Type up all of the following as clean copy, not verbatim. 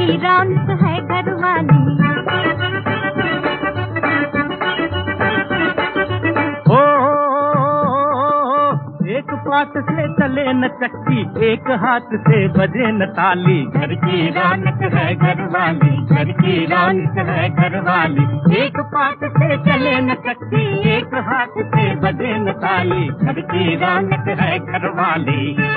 की रौनक है घरवाली। एक पास से चले न चक्की, एक हाथ से बजे न ताली। घर की रौनक है घरवाली, घर की रौनक है घरवाली। एक पास से चले न चक्की, एक हाथ से बजे न ताली। घर की रौनक है घरवाली।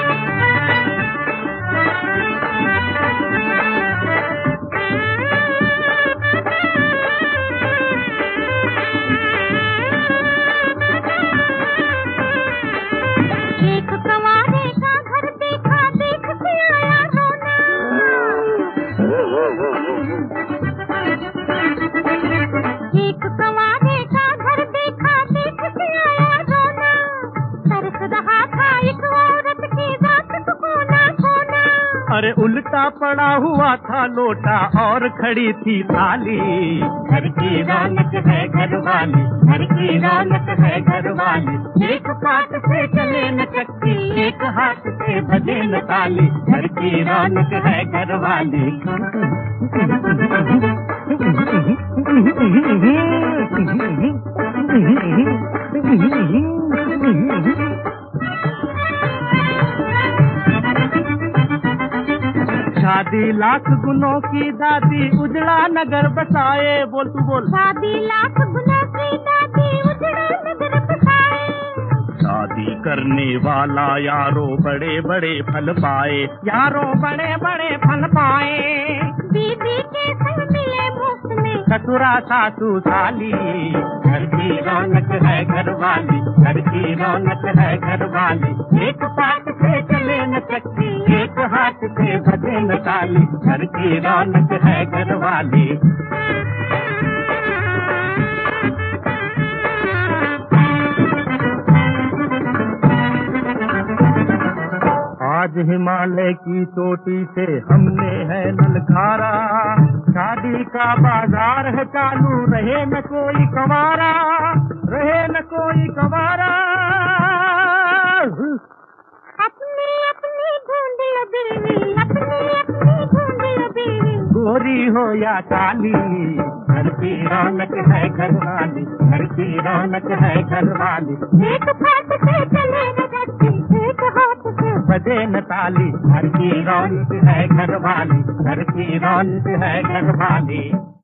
एक कंवारे का घर देखा, देख के आया रोना। एक कंवारे का घर देखा, देख के आया रोना। तरस रहा था एक औरत की जात को कोना कोना। अरे उल्टा पड़ा हुआ था लोटा और खड़ी थी थाली। घर की रौनक है घरवाली, घर की रौनक है घरवाली। एक हाथ से चले न चक्की, एक हाथ से बजे न ताली। घर की रौनक है घरवाली। शादी लाख गुनों की दादी, उजड़ा नगर बसाए। बोल तू बोल। शादी लाख गुनों की दादी, उजड़ा नगर बसाए। शादी करने वाला यारों बड़े बड़े फल पाए, यारों बड़े बड़े फल पाए। बीबी के संग मिले मुफ्त में ससुरा सासू साली। घर की रौनक है घरवाली, घर की रौनक है घरवाली। एक पास से चले न चक्की, एक हाथ से बजे न ताली। घर की रौनक है घरवाली। आज हिमालय की चोटी से हमने है ललकारा। शादी का बाजार है चालू, रहे न कोई कंवारा, रहे न कोई कंवारा। अपनी अपनी ढूंढ लो बीवी, अपनी अपनी ढूंढ लो बीवी। गोरी हो या काली, घर की रौनक है घरवाली, घर की रौनक है घरवाली। एक हाथ से चले न चक्की, एक हाथ से बजे न ताली। घर की रौनक है घरवाली, घर की रौनक है घरवाली।